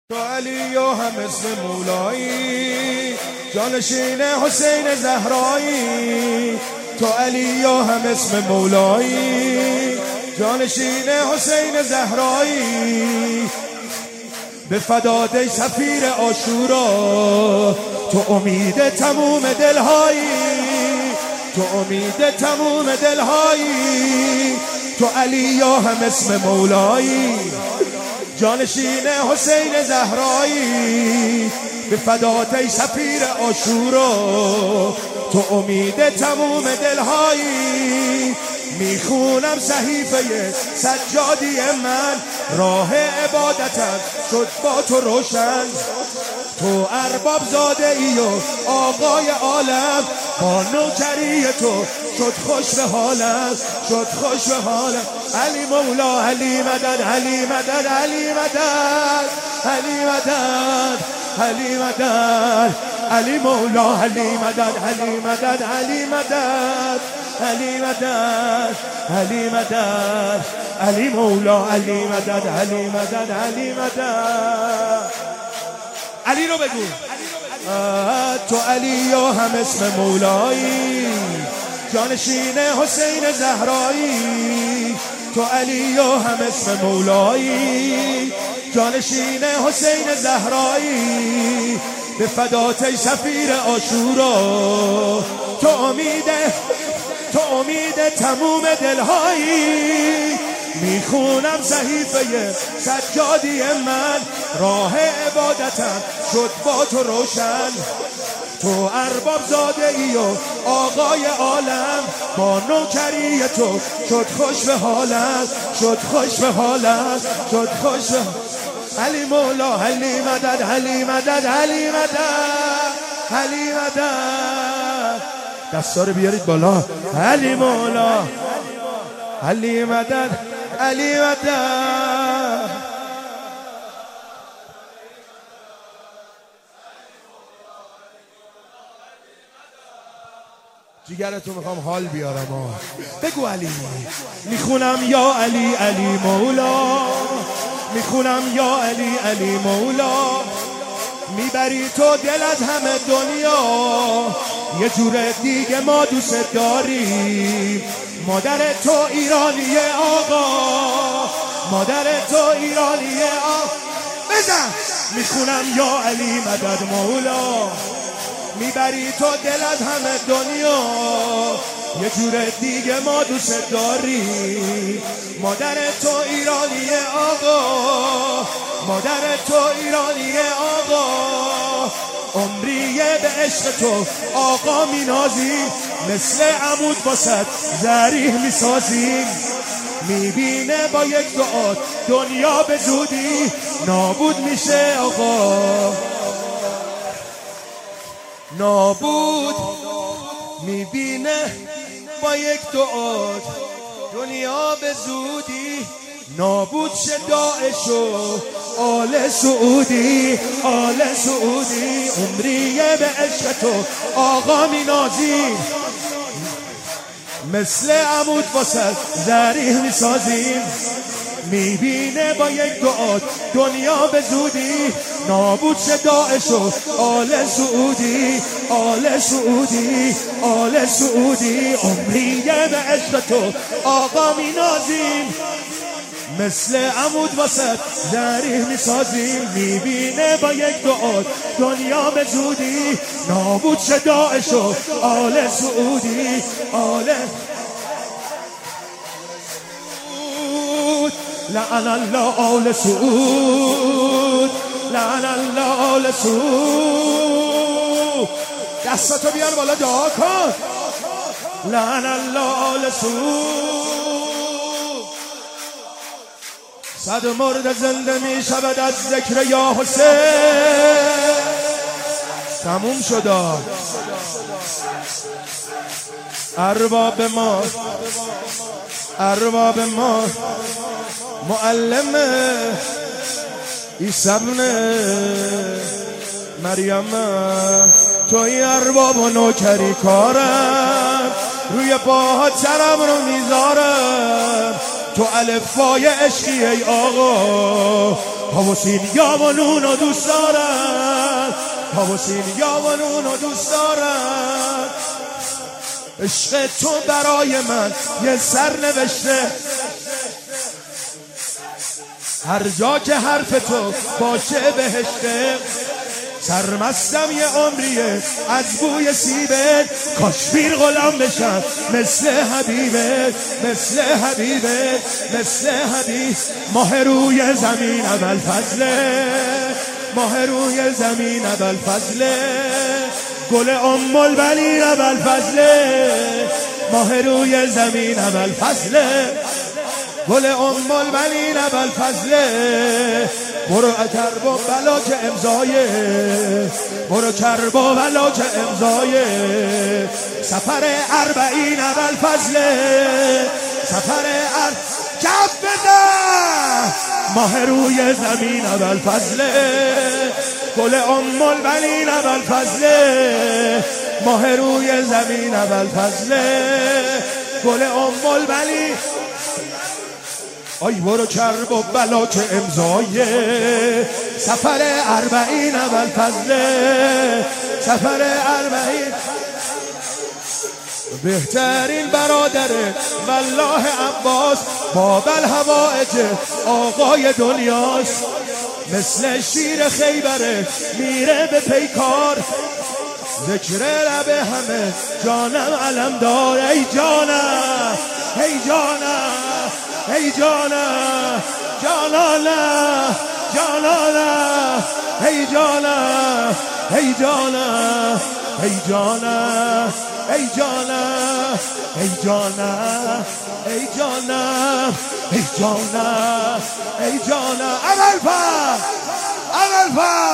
تو علی و هم اسم مولایی، جانشین حسین زهرایی. تو علی و هم اسم مولایی، جانشین حسین زهرایی. به فدات ای سفیر عاشورا، تو امید تموم دلهایی، تو امید تموم دلهایی. تو علی و هم اسم مولایی، جانشین حسین زهرایی. به فدات ای سفیر عاشورا، تو امید تموم دلهایی. میخونم صحیفه سجادی من، راه عبادتم شد با تو روشن. تو ارباب زاده ای و آقای عالم، با نوکری تو شد خوش به حالم، شد خوش به حالم. علی مولا علی مدد، علی مدد، علی مدد، علی مدد، علی مدد. علی مولا علی مدد، علی مدد، علی مدد، علی مدد، علی مدد. علی مولا علی مدد، علی مدد، علی مدد. علی رو بگو. تو علی و هم اسم مولایی، جانشین حسین زهرایی. تو علی و هم اسم مولایی، جانشین حسین زهرایی. به فدات ای سفیر عاشورا، تو امید تموم دلهایی. میخونم صحیفه سجادی من، راه عبادتم شد با تو روشن. تو ارباب زاده ای و آقای عالم، با نوکری تو شد خوش به حالم، شد خوش به حالم، شد خوش به. علی مولا علی مدد، علی مدد، علی مدد، علی مدد. دستا رو بیارید بالا. علی مولا علی مدد، علی مدد. جیگرتو میخوام حال بیارم. بگو علی. میخونم یا علی علی مولا، میخونم یا علی علی مولا. میبری تو دل از همه دنیا، یه جور دیگه ما دوست داریم. مادر تو ایرانی آقا، مادر تو ایرانی آقا. بزن. میخونم یا علی مدد مولا، میبری تو دل از همه دنیا، یه جور دیگه ما دوست داریم. مادر تو ایرانی آقا، مادر تو ایرانی آقا. عمریه به عشق تو آقا مینازیم، مثل عمود واسد ذریح میسازیم. میبینه با یک دعا دنیا به زودی نابود میشه آقا، نابود. میبینه با یک دعا دنیا به زودی نابود شه داعش و آل سعودی، آل سعودی. عمریه به عشق تو آقا مینازیم، مثل عمود واسه ذریح میسازیم. میبینه با یک دعا دنیا به زودی نابود شه داعش و آل سعودی، آل سعودی، آل سعودی. عمریه به عشق تو آقا مینازیم، مثل عمود واسه ذریح میسازیم. میبینه با یک دعا دنیا به زودی نابود شه داعش و آل سعودی، آل. لعن الله آل سعود، لعن الله آل سعود. دستاتو بیار بالا دعا کن. لعن الله آل سعود. صد مرد زنده می شود از ذکر یا حسین. تموم شد. ارباب ما، ارباب ما، معلم عیسی ابن مریم. توی ارباب و نوکری کارم، روی پاها سرم رو میذارم. تو الفای عشقی ای آقا، پاوسین یامانونو دوست دارم، پاوسین یامانونو دوست دارم. عشق تو برای من یه سرنوشته، هر جا که حرف تو باشه بهشته. سرمستم یه عمریه از بوی سیبت، کاش پیر غلام بشم مثل حبیبت، مثل حبیبت، مثل حبیب. ماه روی زمین ابوالفضله، ماه روی زمین ابوالفضله، گل ام البنین ابوالفضله، ماه روی زمین ابوالفضله، گل ام البنین ابوالفضله. برو کرب و بلا که امضایه، برو کرب و بلا که امضایه. سفر 40 ابوالفضله، سفر کف بده. ماه روی زمین ابوالفضله، گل ام البنین ابوالفضله، ماه روی زمین ابوالفضله، گل ام البنین. آی برو کرب و بلا که امضایه. سفر 40 ابوالفضله، سفر 40. بهترین برادره والله عباس، باب الهوائج آقای دنیاست. مثل شیر خیبره میره به پیکار، ذکر لب همه جانم علم دار. ای جانم، ای جانم، ای جانم، جانانم، جانانم، ای جانم، ای جانم، ای جانم، ای جانم، ای جانم، ای جانم، ای جانم، ای جانم. ابوالفضل، ابوالفضل.